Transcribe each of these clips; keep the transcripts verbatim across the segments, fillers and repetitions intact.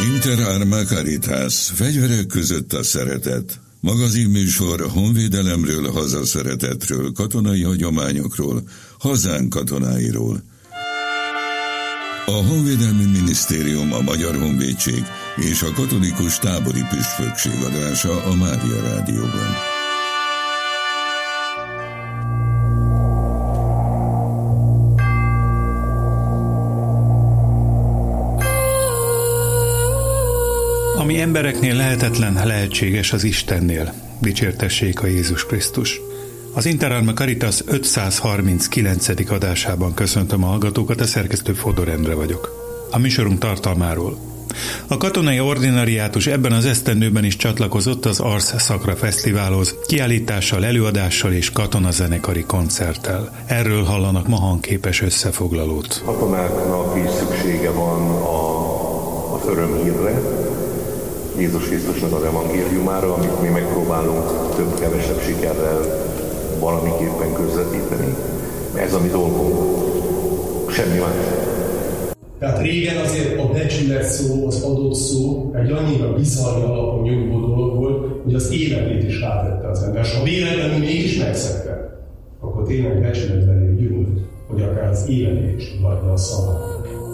Inter Arma Caritas, fegyverek között a szeretet. Magazinműsor honvédelemről, hazaszeretetről, katonai hagyományokról, hazánk katonáiról. A Honvédelmi Minisztérium, a Magyar Honvédség és a Katolikus Tábori Püspökség adása a Mária Rádióban. Ami embereknél lehetetlen, lehetséges az Istennél. Dicsértessék a Jézus Krisztus. Az Inter Arma Caritas ötszázharminckilencedik adásában köszöntöm a hallgatókat, a szerkesztő Fodor Endre vagyok. A műsorunk tartalmáról. A katonai ordinariátus ebben az esztendőben is csatlakozott az Ars Sacra Fesztiválhoz, kiállítással, előadással és katonazenekari koncerttel. Erről hallanak ma hangképes összefoglalót. A katonáknak is szüksége van a, az örömhírre, Jézus Krisztusnak az evangéliumára, amit mi megpróbálunk több-kevesebb sikerrel valamiképpen közvetíteni. Ez a mi dolgunk. Semmi más. Tehát régen azért a becsület szó, az adott szó egy annyira bizarri alapon nyugvó dolog volt, hogy az életét is rátette az ember. És ha véletlenül mégis megszegte, akkor tényleg becsületlenül gyűlölt, hogy akár az életét is tudhatja a szavát.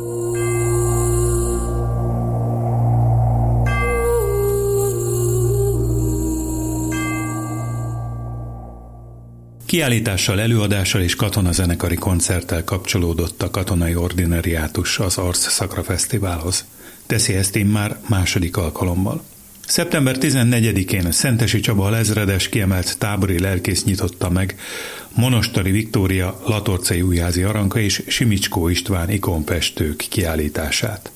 Kiállítással, előadással és katonazenekari koncerttel kapcsolódott a katonai ordinariátus az Ars Sacra Fesztiválhoz. Teszi ezt immár második alkalommal. szeptember tizennegyedikén Szentesi Csaba alezredes kiemelt tábori lelkész nyitotta meg Monostari Viktória, Latorcai Újházi Aranka és Simicskó István ikonfestők kiállítását.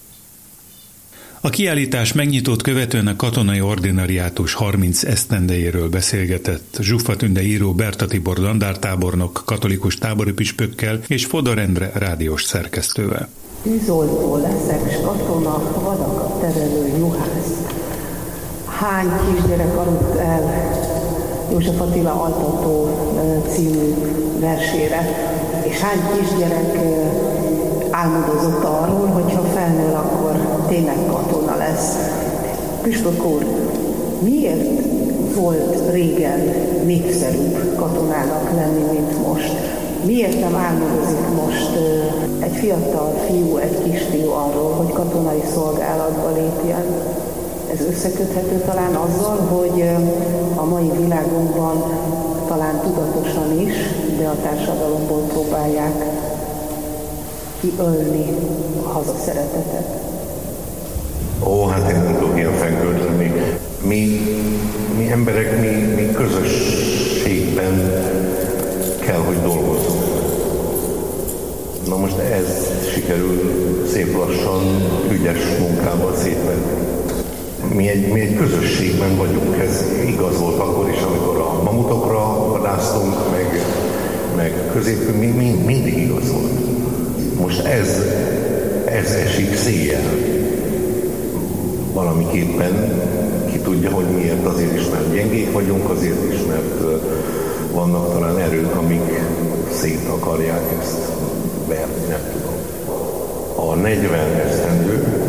A kiállítás megnyitót követően a katonai ordinariátus harminc esztendejéről beszélgetett Zsuffa Tünde író, Berta Tibor dandártábornok, katolikus tábori püspökkel és Fodor Endre rádiós szerkesztővel. Tűzoltó leszek, s katona, vadakat terelő juhász. Hány kisgyerek aludt el József Attila Altató című versére, és hány kisgyerek álmodozott arról, hogy ha felnő, akkor tényleg katona lesz. Püspök úr, miért volt régen népszerűbb katonának lenni, mint most? Miért nem álmodozik most egy fiatal fiú, egy kisfiú arról, hogy katonai szolgálatba lépjen? Ez összeköthető talán azzal, hogy a mai világunkban talán tudatosan is, de a társadalomból próbálják kiölni a hazaszeretetet. Ó, hát én nem tudok ilyen fennkölteni. Mi, mi emberek, mi, mi közösségben kell, hogy dolgozzunk. Na most ez sikerül szép lassan, ügyes munkával szétvenni. Mi egy, mi egy közösségben vagyunk, ez igaz volt akkor is, amikor a mamutokra vadásztunk, meg, meg középünk, mi, mi, mindig igaz volt. Most ez, ez esik széjjel. Valamiképpen ki tudja, hogy miért, azért is, mert gyengék vagyunk, azért is, mert vannak talán erők, amik szét akarják ezt verni, nem tudom. A negyven esztendő,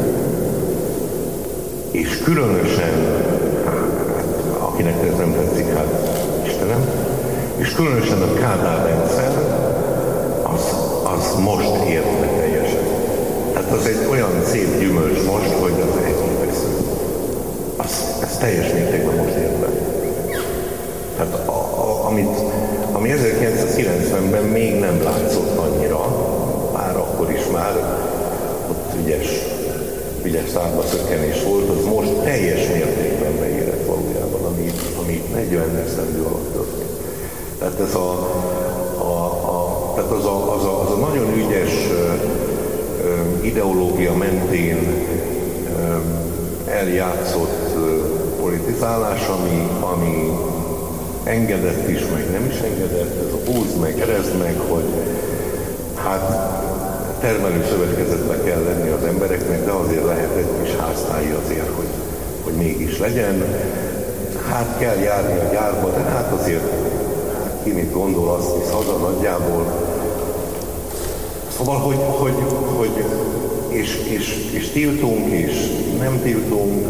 és különösen, hát, akinek ez nem tetszik, hát Istenem, és különösen a Kádár rendszer, az, az most ért be teljesen. Tehát az egy olyan szép gyümölcs most, hogy az elképesztő. Az, ez teljes mértékben most ért be. Tehát a, a, amit, ami ezerkilencszázkilencvenben még nem látszott annyira, bár akkor is már ott ügyes, ügyes szárba szökkenés volt, az most teljes mértékben beérett valójában, ami, ami negyven esztendő alatt történt. Tehát ez a, a, a, tehát az, a, az, a, az a nagyon ügyes uh, ideológia mentén uh, eljátszott uh, politizálás, ami, ami engedett is, meg nem is engedett, ez a húzd meg, erezd meg, hogy hát termelőszövetkezetbe kell lenni az embereknek, de azért lehet egy kis háztályi azért, hogy, hogy mégis legyen. Hát kell járni a gyárba, de hát azért hát ki mit gondol, azt visz haza nagyjából. Szóval, hogy, hogy, hogy és, és, és tiltunk, és nem tiltunk.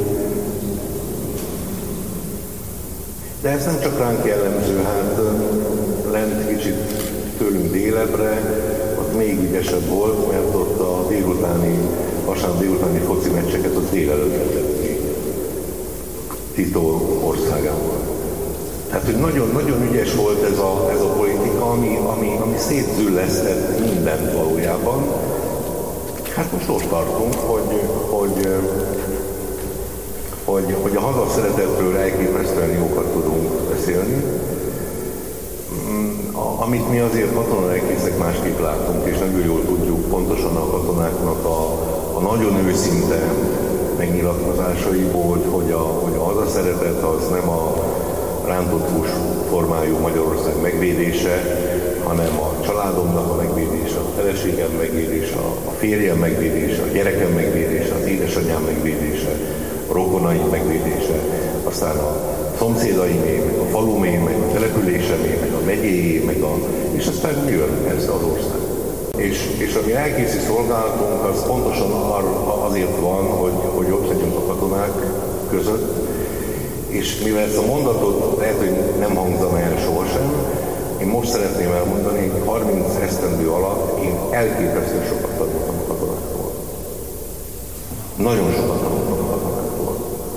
De ez nem csak ránk jellemző, hát lent kicsit tőlünk délebbre, ott még ügyesebb volt, mert ott a délutáni, vasárnap délutáni foci meccseket az délelőtt vetett ki Tito országában. Tehát, hogy nagyon-nagyon ügyes volt ez a, ez a politika, ami, ami, ami szétzüllesztett mindent valójában. Hát most ott tartunk, hogy, hogy, hogy, hogy a hazaszeretetről elképesztően jókat tudunk beszélni, amit mi azért katonalelkészek másképp látunk, és nagyon jól tudjuk pontosan a katonáknak a, a nagyon őszinte megnyilatkozásai volt, hogy a, hogy a hazaszeretet az nem a rántott hús formájú Magyarország megvédése, hanem a családomnak a megvédése, a feleségem megvédése, a férjem megvédése, a gyerekem megvédése, az édesanyám megvédése, a rokonaim megvédése, aztán a szomszédaimé, meg a falumé, meg a településemé, meg a megyéjé, meg a... és aztán jön ez az ország. És, és a mi elkészi szolgálatunk az pontosan azért van, hogy, hogy ott legyünk a katonák között, és mivel ezt a mondatot lehet, hogy nem hangzom el sohasem, én most szeretném elmondani, hogy harminc esztendő alatt én elképesztő sokat tanultam a katonáktól. Nagyon sokat tanultam a katonáktól.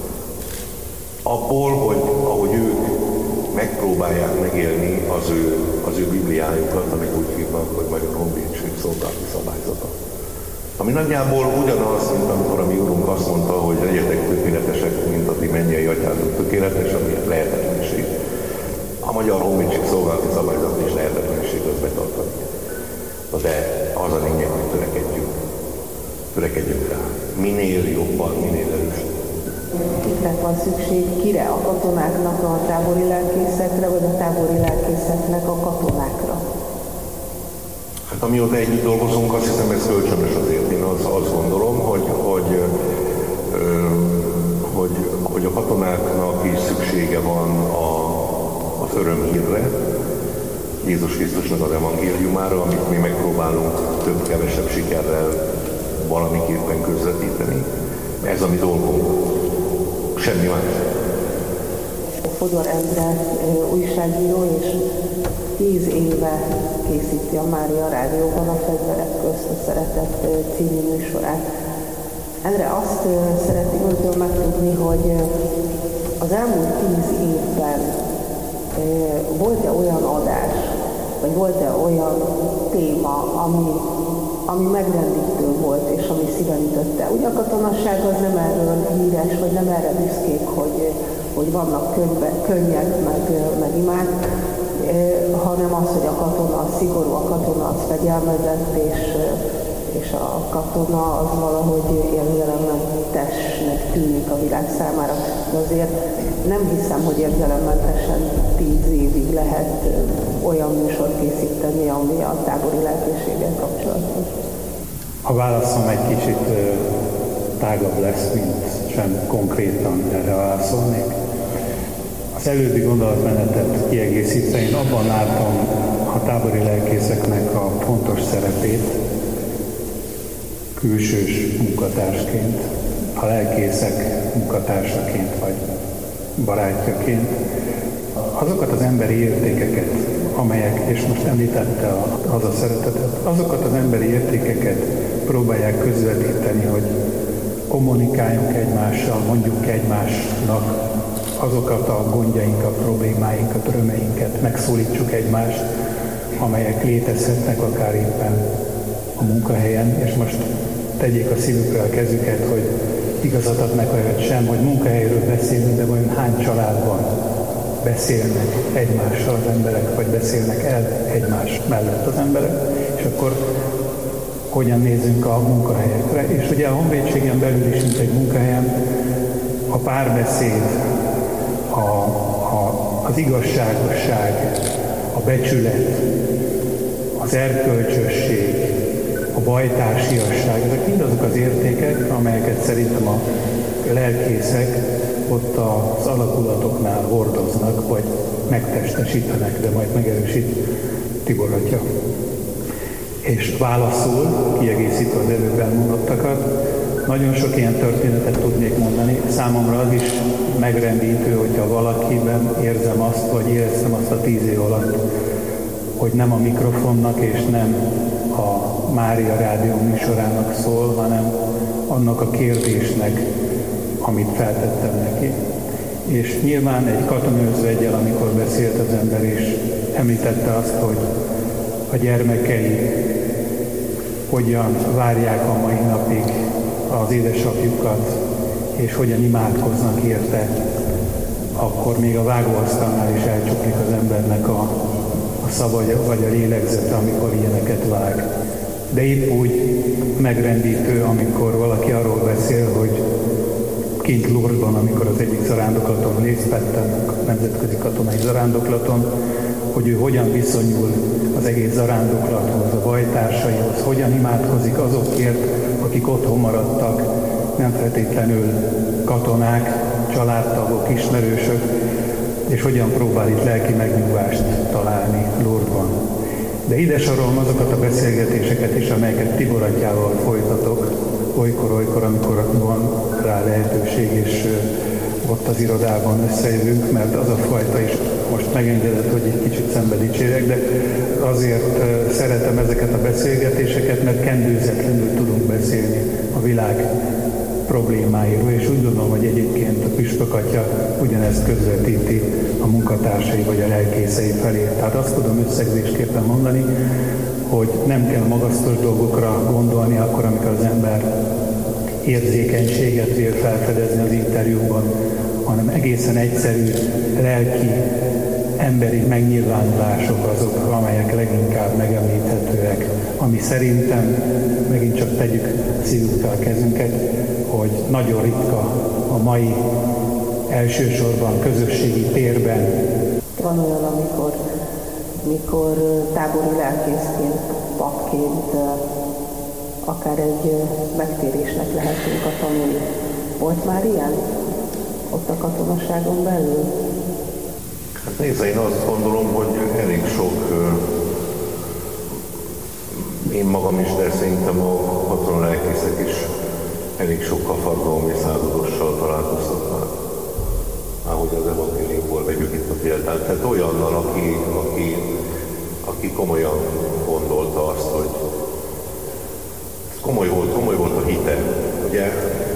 Abból, hogy ahogy ők megpróbálják megélni az ő, az ő bibliájukat, amit úgy hívnak, hogy Magyar Honvédség szolgálati szabályzata. Ami nagyjából ugyanaz, mint amikor a mi úrunk azt mondta, hogy legyetek tökéletesek, mint a ti mennyei atyátok tökéletes, ami lehetetlenség. A Magyar Honvédség szolgálati szabályzat is lehetetlenség az betartani. De az a lényeg, hogy törekedjünk. Törekedjünk rá. Minél jobban, minél erősebb. Kikre van szükség? Kire? A katonáknak a tábori lelkészekre, vagy a tábori lelkészeknek a katonákra? Hát amióta együtt dolgozunk, azt hiszem ez kölcsönös azért. Én az, azt gondolom, hogy, hogy, ö, hogy, hogy a katonáknak is szüksége van a, az örömhírre, Jézus Krisztusnak az evangéliumára, amit mi megpróbálunk több-kevesebb sikerrel valamiképpen közvetíteni. Ez a mi dolgunk. Semmi más. Fodor Endre újságíró, és tíz éve készíti a Mária Rádióban a Fegyverek közt a Szeretet című műsorát. Endre, azt szeretnék öntől megtudni, hogy az elmúlt tíz évben volt-e olyan adás, vagy volt-e olyan téma, ami, ami megrendítő volt, és ami szívenütötte. Ugye a katonasság az nem erről híres, vagy nem erre büszkék, hogy, hogy vannak könyve, könnyek, meg, meg imák, hanem az, hogy a katona szigorú, a katona az fegyelmezett, és, és a katona az valahogy érzelemmentesnek tűnik a világ számára. De azért nem hiszem, hogy érzelemmentesen tíz évig lehet olyan műsort készíteni, ami a tábori lelkészséggel kapcsolatos. A válaszom egy kicsit tágabb lesz, mint sem konkrétan erre válaszolnék. Az előbbi gondolatmenetet kiegészítve én abban látom a tábori lelkészeknek a fontos szerepét külsős munkatársként, a lelkészek munkatársaként vagy barátjaként. Azokat az emberi értékeket, amelyek, és most említette a hazaszeretetet, azokat az emberi értékeket próbálják közvetíteni, hogy kommunikáljunk egymással, mondjuk egymásnak azokat a gondjainkat, problémáinkat, örömeinket, megszólítsuk egymást, amelyek létezhetnek akár éppen a munkahelyen, és most tegyék a szívükre a kezüket, hogy igazat adnak olyat sem, hogy munkahelyről beszélünk, de vajon hány családban beszélnek egymással az emberek, vagy beszélnek el egymás mellett az emberek, és akkor hogyan nézzünk a munkahelyekre. És ugye a honvédségen belül is, mint egy munkahelyen, a párbeszéd, a, a, az igazságosság, a becsület, az erkölcsösség, a bajtársiasság, ezek mind azok az értékek, amelyeket szerintem a lelkészek ott az alakulatoknál hordoznak, vagy megtestesítenek, de majd megerősít Tibor atya. És válaszul, kiegészítve az előbb elmondottakat, nagyon sok ilyen történetet tudnék mondani. Számomra az is megrendítő, hogyha valakiben érzem azt, vagy éreztem azt a tíz év alatt, hogy nem a mikrofonnak és nem a Mária Rádió műsorának szól, hanem annak a kérdésnek, amit feltettem neki. És nyilván egy katonőzveggyel, amikor beszélt az ember, és említette azt, hogy a gyermekei hogyan várják a mai napig az édesapjukat, és hogyan imádkoznak érte, akkor még a vágóasztalnál is elcsuklik az embernek a, a szava vagy a lélegzete, amikor ilyeneket vág. De épp úgy megrendítő, amikor valaki arról beszél, hogy kint Lourdesban, amikor az egyik zarándoklaton részt vettem, a nemzetközi katonai zarándoklaton, hogy ő hogyan viszonyul az egész zarándoklathoz, a bajtársaihoz, hogyan imádkozik azokért, akik otthon maradtak, nem feltétlenül katonák, családtagok, ismerősök, és hogyan próbál itt lelki megnyugvást találni Lourdesban. De ide sorolom azokat a beszélgetéseket is, amelyeket Tibor atyával folytatok, olykor-olykor, amikor van rá lehetőség, és ott az irodában összejövünk, mert az a fajta is most megengedett, hogy egy kicsit szembe dicsérek, de azért szeretem ezeket a beszélgetéseket, mert kendőzetlenül tudunk beszélni a világ problémáiról, és úgy gondolom, hogy egyébként a püspök atya ugyanezt közvetíti a munkatársai vagy a lelkészei felé. Tehát azt tudom összegzésképpen mondani, hogy nem kell magasztos dolgokra gondolni akkor, amikor az ember érzékenységet vél felfedezni az interjúban, hanem egészen egyszerű, lelki, emberi megnyilvánulások azok, amelyek leginkább megemlíthetőek, ami szerintem, megint csak tegyük szívünkkel a kezünket, hogy nagyon ritka a mai elsősorban közösségi térben. Van olyan, amikor, amikor tábori lelkészként, papként, akár egy megtérésnek lehetünk a tanulni. Volt már ilyen? Ott a katonaságon belül? Hát nézd, én azt gondolom, hogy elég sok, én magam is, de szerintem a katonalelkészek is elég sok kafargalmi századossal találkoztatnak. Ahogy az evangéliumból vegyük itt a példát. Tehát olyannal, aki, aki, aki komolyan gondolta azt, hogy komoly volt, komoly volt a hite. Ugye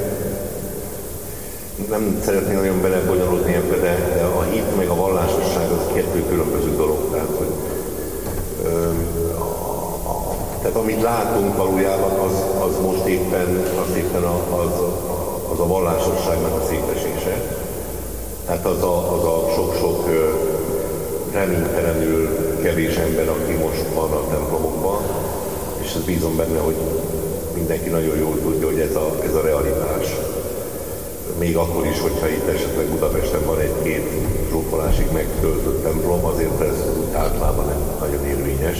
nem szeretnék nagyon belebonyolódni ebbe, de, de a hit meg a vallásosság az kettő különböző dolog. Tehát, hogy, ö, a, a, tehát amit látunk valójában, az, az most éppen, az, éppen a, az, az a vallásosságnak a szétesése. Tehát az a, az a sok-sok reménytelenül kevés ember, aki most van a templomokban, és ez bízom benne, hogy mindenki nagyon jól tudja, hogy ez a, ez a realitás. Még akkor is, hogyha itt esetleg Budapesten van egy-két zsúfolásig megtöltött templom, azért ez általában nem nagyon érvényes.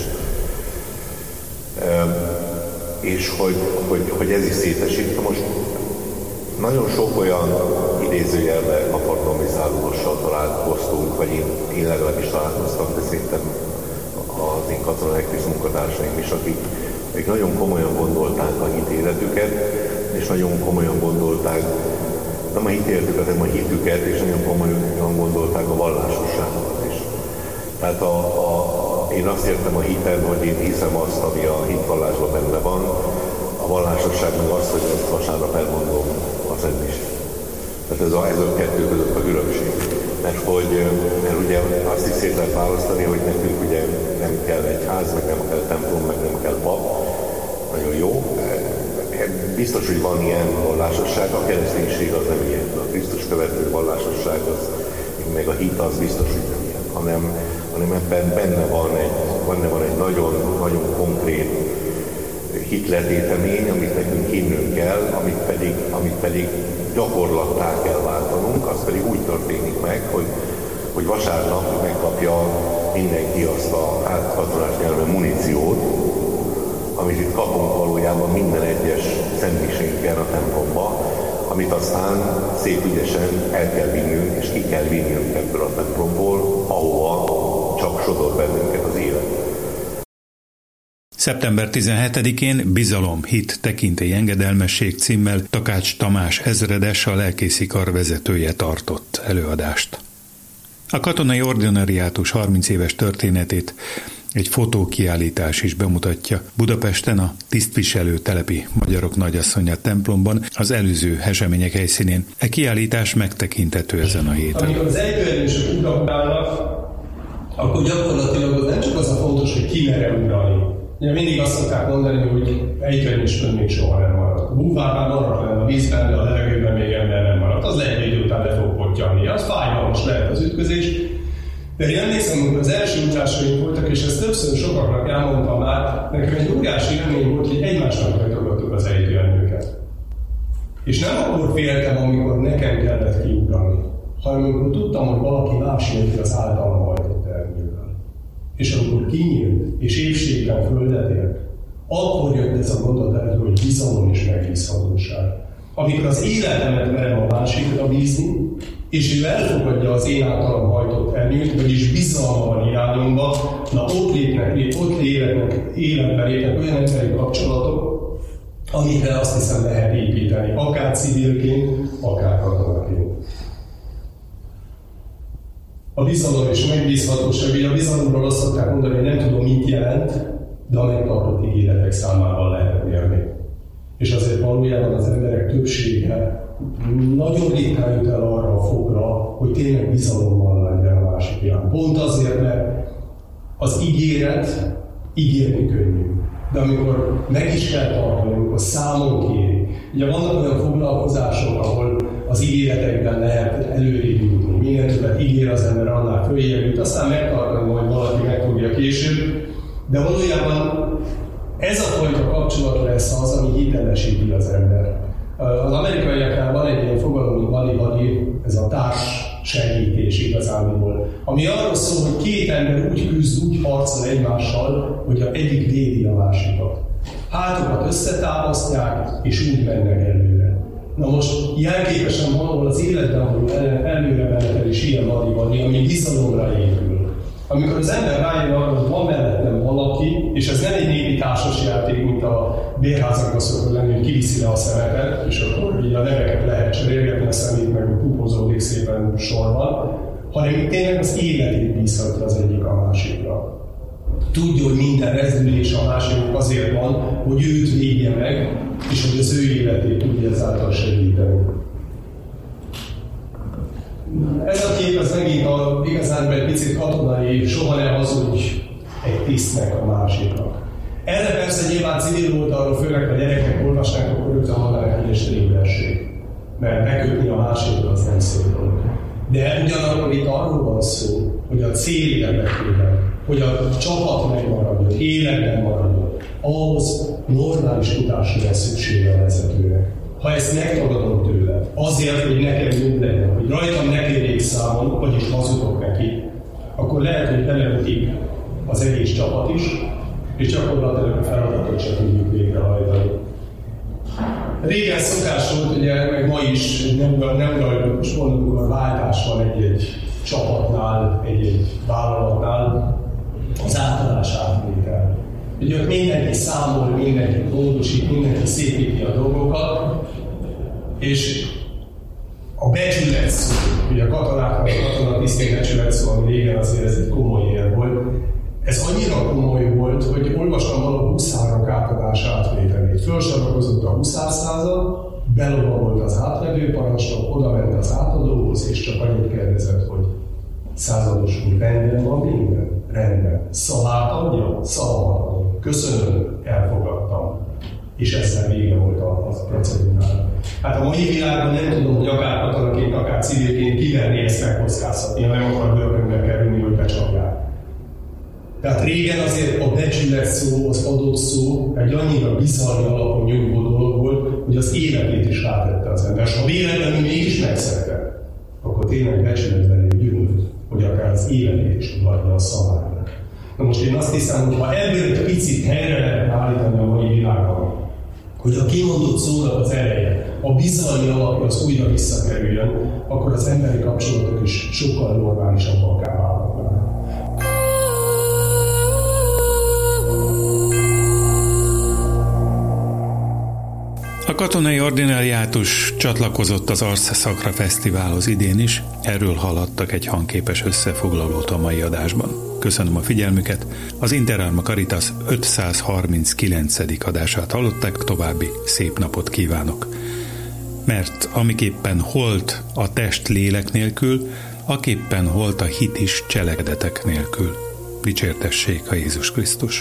E, és hogy, hogy, hogy ez is szétesít. Most nagyon sok olyan idézőjelben kafargalmi századossal találkoztunk, vagy én, én legalábbis találkoztam, de szerintem az én katonalelkész munkatársaim is, akik, akik nagyon komolyan gondolták a hitéletüket, és nagyon komolyan gondolták nem a hitéletüket, hanem a hitüket, és nagyon komolyan gondolták a vallásosságokat is. Tehát a, a, én azt értem a hiten, hogy én hiszem azt, ami a hitvallásban benne van, a vallásosság meg azt, hogy ezt vasárnap elmondom a szentmisét. Tehát ez a, ez a kettő között a különbség. Mert, hogy, mert ugye azt is szét lehet választani, hogy nekünk ugye nem kell egy ház, meg nem kell templom, meg nem kell pap. Nagyon jó. Biztos, hogy van ilyen vallásosság, a kereszténység az nem ilyen. A Krisztus követő vallásosság, az, meg a hit az biztos, hogy nem ilyen. Hanem, hanem ebben benne van egy, benne van egy nagyon, nagyon konkrét hitletétemény, amit nekünk hinnünk kell, amit pedig, amit pedig gyakorlattá kell váltanunk, az pedig úgy történik meg, hogy, hogy vasárnap megkapja mindenki azt a hát katonás nyelven muníciót, amit itt kapunk valójában minden egyes szentmisénken a templomba, amit aztán szép ügyesen el kell vinnünk, és ki kell vinnünk ebből a templomból, ahova csak sodor bennünket az élet. szeptember tizenhetedikén Bizalom, hit, tekintély, engedelmesség címmel Takács Tamás ezredes, a lelkészi kar vezetője tartott előadást. A katonai ordinariátus harminc éves történetét egy fotókiállítás is bemutatja Budapesten, a tisztviselő telepi magyarok nagyasszonya templomban, az előző események helyszínén. E kiállítás megtekinthető ezen a héten. Amikor az egyverősök ugrálnak, akkor gyakorlatilag nem csak az a fontos, hogy ki mere ugrálni. Ugye mindig azt szokták mondani, hogy egyverősön még soha nem maradt. A búvárban maradt lenne a vízben, de a levegőben még ember nem maradt. Az lehet, hogy után le fog pottyani. Az fájdalmas lehet az ütközés. De én emlékszem, amikor az első utásaink voltak, és ezt többször sokaknak elmondtam már, nekem egy óriási élmény volt, hogy egymásnak hajtogattuk az ejtőernyőket. És nem akkor féltem, amikor nekem kellett kiugrani, hanem amikor tudtam, hogy valaki más érti az általam hajtott ernyővel. És amikor kinyílt, és épségben földet ért, akkor jött ez a mondat elő, hogy bizalom és megbízhatóság. Amikor az életemet merem a másikra bízni, és ő elfogadja az én általam hajtott ernyőt, vagyis bizalma van irányomba, na ott lépnek, ott lépnek, életben lépnek olyan emberi kapcsolatok, amikre azt hiszem lehet építeni, akár civilként, akár katonaként. A bizalom és megbízhatóság, ugye a bizalomról azt szokták mondani, hogy nem tudom, mit jelent, de a megtartott ígéretek számával lehet mérni. És azért valójában az emberek többsége nagyon ritkán jut el arra a fokra, hogy tényleg bizalommal legyen a másik irány. Pont azért, mert az ígéret ígérni könnyű. De amikor meg is kell tartani, amikor számon kéri. Ugye vannak olyan foglalkozások, ahol az ígéretekben lehet előrébb jutni. Minél többet ígér az ember, annál följebb jut, aztán megtartani, hogy valaki megtudja később. De valójában ez a fajta kapcsolat lesz az, ami hitelesíti az ember. Az amerikaiaknál van egy ilyen fogalom, hogy vali-vali, ez a társ segítés igazából, ami arról szól, hogy két ember úgy küzd, úgy harcol egymással, hogy az egyik védi a másikat. Hátukat összetámasztják, és úgy mennek előre. Na most jelképesen valahol az életben, ahol előre menetel is ilyen vali-vali, ami bizalomra épül. Amikor az ember rájön arra, hogy van mellettem valaki, és ez nem egy népi társas játék, mint a bérházakban szokott lenni, hogy kiviszi le a szemetet, és akkor így a neveket lehet cserélgetni, a szemét meg pupozódik szépen sorban, hanem tényleg az életét bízhatja az egyik a másikra. Tudja, hogy minden rezdülés a másiknak azért van, hogy őt védje meg, és hogy az ő életét tudja ezáltal segíteni. Ez a kép az megint a, igazán egy picit katonai, soha ne hazudj egy tisztnek a másiknak. Erre persze nyilván civil volt arról, főleg a gyerekek olvasnák, akkor ők mondanak, hogy és trégbelség. Mert bekötni a másikra az nem szép dolog. De ugyanakkor itt arról van szó, hogy a cél érdekében, hogy a csapat megmaradjon, életben maradjon, ahhoz normális tudásra lesz szüksége a vezetőnek. Ha ezt megtagadom tőle, azért, hogy nekem jobb legyen, hogy rajtam ne kérjék számon, vagyis hazudok neki, akkor lehet, hogy belemutik az egész csapat is, és gyakorlatilag a feladatot sem tudjuk végrehajtani. Régen szokás volt, ugye, meg ma is, nem, nem rajta, most mondjuk, a váltás van egy-egy csapatnál, egy-egy vállalatnál, az átalás átvétel. Ugye ott mindenki számol, mindenki gondosít, mindenki szépíti a dolgokat, és a becsület szó, ugye a katonáknak, a katonatiszték becsület szó, ami régen azért ez egy komoly ér volt, ez annyira komoly volt, hogy olvastam valahol huszárok átadás átvételét. Fölsorakozott a huszárszázad, belovagolt az átlevő parancsnok, oda ment az átadóhoz, és csak annyit kérdezett, hogy százados úr, rendben van minden? Rendben. Szavát adja? Szavat adja. Köszönöm, elfogadtam. És ezzel vége volt a, a procedúrának. Hát a mai világban nem tudom, hogy akár katonaként, akár civilként kiverni ezt megkockáztatni, ha nem akar börtönbe kerülni, hogy becsapják. Tehát régen azért a becsület szó, az adott szó egy annyira bizalmi alapon nyugvó dolog volt, hogy az életét is rátette az ember. És ha véletlenül mégis megszegte, akkor tényleg becsületlenül gyűlölt, hogy akár az életét is tudhatja a szavára. Na most én azt hiszem, hogy ha ebből egy picit helyre lehet állítani a mai világban, hogy a kimondott szónak az ereje, a bizalmi alapja az újra visszakerüljön, akkor az emberi kapcsolatok is sokkal normálisabbak válhatnak. katonai ordinariátus csatlakozott az Ars Sacra Fesztiválhoz idén is, erről hallhattak egy hangképes összefoglalót a mai adásban. Köszönöm a figyelmüket, az Inter Arma Caritas ötszázharminckilencedik adását hallották, további szép napot kívánok. Mert amiképpen holt a test lélek nélkül, aképpen holt a hit is cselekedetek nélkül. Dicsértessék a Jézus Krisztus!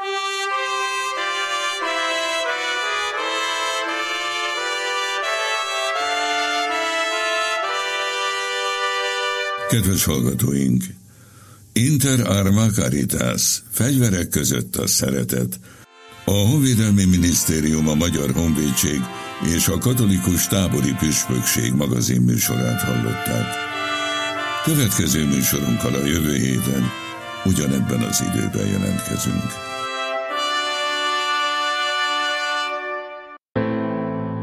Kedves hallgatóink! Inter Arma Caritas, fegyverek között a szeretet. A Honvédelmi Minisztérium, a Magyar Honvédség és a Katolikus Tábori Püspökség magazin műsorát hallották. Következő műsorunkkal a jövő héten ugyanebben az időben jelentkezünk.